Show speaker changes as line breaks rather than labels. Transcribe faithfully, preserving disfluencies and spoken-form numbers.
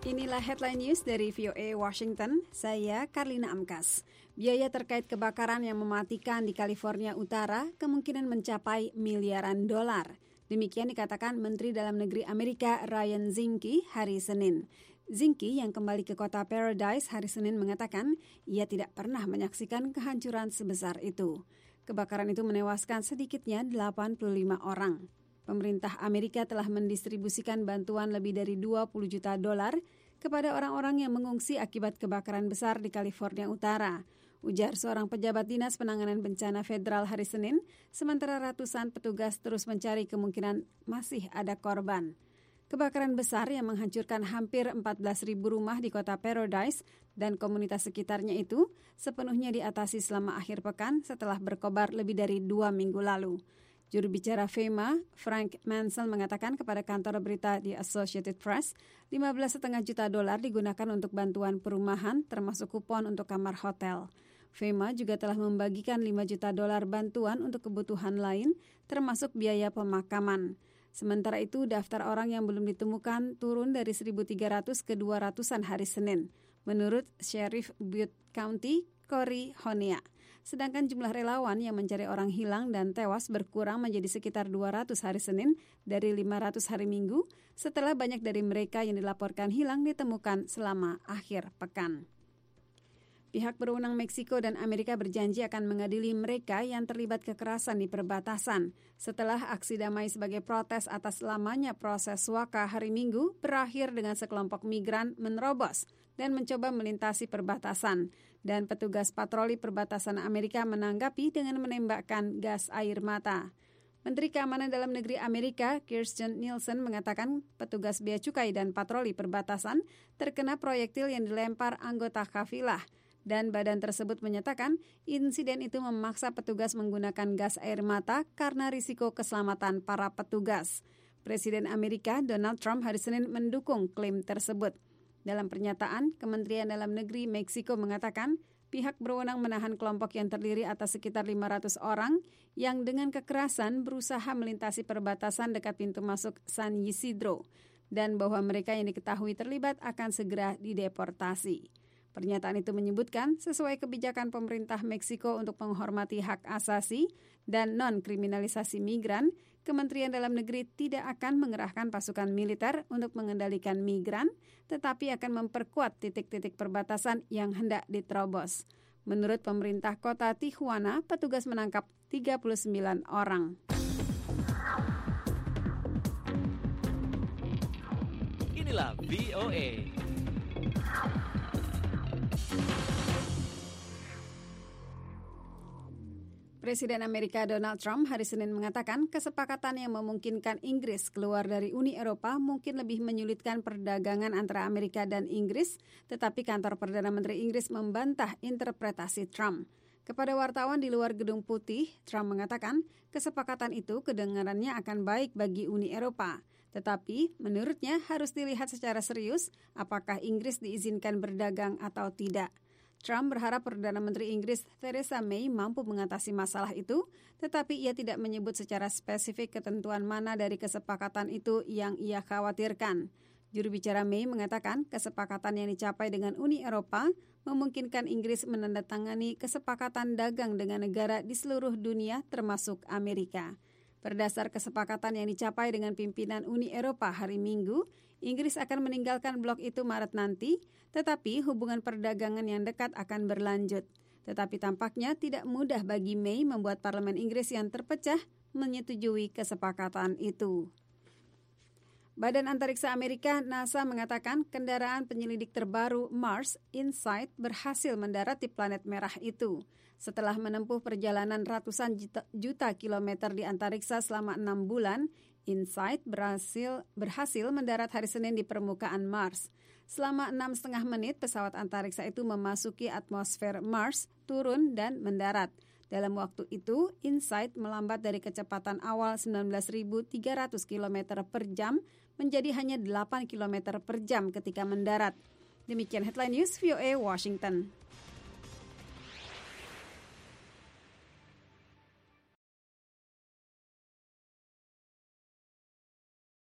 Inilah headline news dari V O A Washington, saya Karlina Amkas. Biaya terkait kebakaran yang mematikan di California Utara kemungkinan mencapai miliaran dolar. Demikian dikatakan Menteri Dalam Negeri Amerika Ryan Zinke hari Senin. Zinke yang kembali ke kota Paradise hari Senin mengatakan ia tidak pernah menyaksikan kehancuran sebesar itu. Kebakaran itu menewaskan sedikitnya delapan puluh lima orang. Pemerintah Amerika telah mendistribusikan bantuan lebih dari dua puluh juta dolar kepada orang-orang yang mengungsi akibat kebakaran besar di California Utara. Ujar seorang pejabat Dinas Penanganan Bencana Federal hari Senin, sementara ratusan petugas terus mencari kemungkinan masih ada korban. Kebakaran besar yang menghancurkan hampir empat belas ribu rumah di kota Paradise dan komunitas sekitarnya itu sepenuhnya diatasi selama akhir pekan setelah berkobar lebih dari dua minggu lalu. Juru bicara FEMA, Frank Mansell mengatakan kepada kantor berita The Associated Press, lima belas koma lima juta dolar digunakan untuk bantuan perumahan termasuk kupon untuk kamar hotel. FEMA juga telah membagikan lima juta dolar bantuan untuk kebutuhan lain termasuk biaya pemakaman. Sementara itu, daftar orang yang belum ditemukan turun dari seribu tiga ratus ke dua ratusan hari Senin, menurut Sheriff Butte County, Cory Honea. Sedangkan jumlah relawan yang mencari orang hilang dan tewas berkurang menjadi sekitar dua ratus hari Senin dari lima ratus hari Minggu setelah banyak dari mereka yang dilaporkan hilang ditemukan selama akhir pekan. Pihak berwenang Meksiko dan Amerika berjanji akan mengadili mereka yang terlibat kekerasan di perbatasan setelah aksi damai sebagai protes atas lamanya proses waka hari Minggu berakhir dengan sekelompok migran menerobos dan mencoba melintasi perbatasan, dan petugas patroli perbatasan Amerika menanggapi dengan menembakkan gas air mata. Menteri Keamanan Dalam Negeri Amerika, Kirstjen Nielsen, mengatakan petugas bea cukai dan patroli perbatasan terkena proyektil yang dilempar anggota kafilah, dan badan tersebut menyatakan insiden itu memaksa petugas menggunakan gas air mata karena risiko keselamatan para petugas. Presiden Amerika Donald Trump hari Senin mendukung klaim tersebut. Dalam pernyataan, Kementerian Dalam Negeri Meksiko mengatakan pihak berwenang menahan kelompok yang terdiri atas sekitar lima ratus orang yang dengan kekerasan berusaha melintasi perbatasan dekat pintu masuk San Isidro dan bahwa mereka yang diketahui terlibat akan segera dideportasi. Pernyataan itu menyebutkan sesuai kebijakan pemerintah Meksiko untuk menghormati hak asasi dan non-kriminalisasi migran, Kementerian Dalam Negeri tidak akan mengerahkan pasukan militer untuk mengendalikan migran, tetapi akan memperkuat titik-titik perbatasan yang hendak diterobos. Menurut pemerintah kota Tijuana, petugas menangkap tiga puluh sembilan orang.
Inilah V O A.
Presiden Amerika Donald Trump hari Senin mengatakan kesepakatan yang memungkinkan Inggris keluar dari Uni Eropa mungkin lebih menyulitkan perdagangan antara Amerika dan Inggris, tetapi kantor Perdana Menteri Inggris membantah interpretasi Trump. Kepada wartawan di luar Gedung Putih, Trump mengatakan kesepakatan itu kedengarannya akan baik bagi Uni Eropa. Tetapi menurutnya harus dilihat secara serius apakah Inggris diizinkan berdagang atau tidak. Trump berharap Perdana Menteri Inggris Theresa May mampu mengatasi masalah itu, tetapi ia tidak menyebut secara spesifik ketentuan mana dari kesepakatan itu yang ia khawatirkan. Juru bicara May mengatakan kesepakatan yang dicapai dengan Uni Eropa memungkinkan Inggris menandatangani kesepakatan dagang dengan negara di seluruh dunia termasuk Amerika. Berdasar kesepakatan yang dicapai dengan pimpinan Uni Eropa hari Minggu, Inggris akan meninggalkan blok itu Maret nanti, tetapi hubungan perdagangan yang dekat akan berlanjut. Tetapi tampaknya tidak mudah bagi May membuat parlemen Inggris yang terpecah menyetujui kesepakatan itu. Badan Antariksa Amerika NASA mengatakan kendaraan penyelidik terbaru Mars InSight berhasil mendarat di planet merah itu. Setelah menempuh perjalanan ratusan juta, juta kilometer di antariksa selama enam bulan, InSight berhasil, berhasil mendarat hari Senin di permukaan Mars. Selama enam setengah menit, pesawat antariksa itu memasuki atmosfer Mars, turun dan mendarat. Dalam waktu itu, InSight melambat dari kecepatan awal sembilan belas ribu tiga ratus kilometer per jam menjadi hanya delapan kilometer per jam ketika mendarat. Demikian headline news V O A Washington.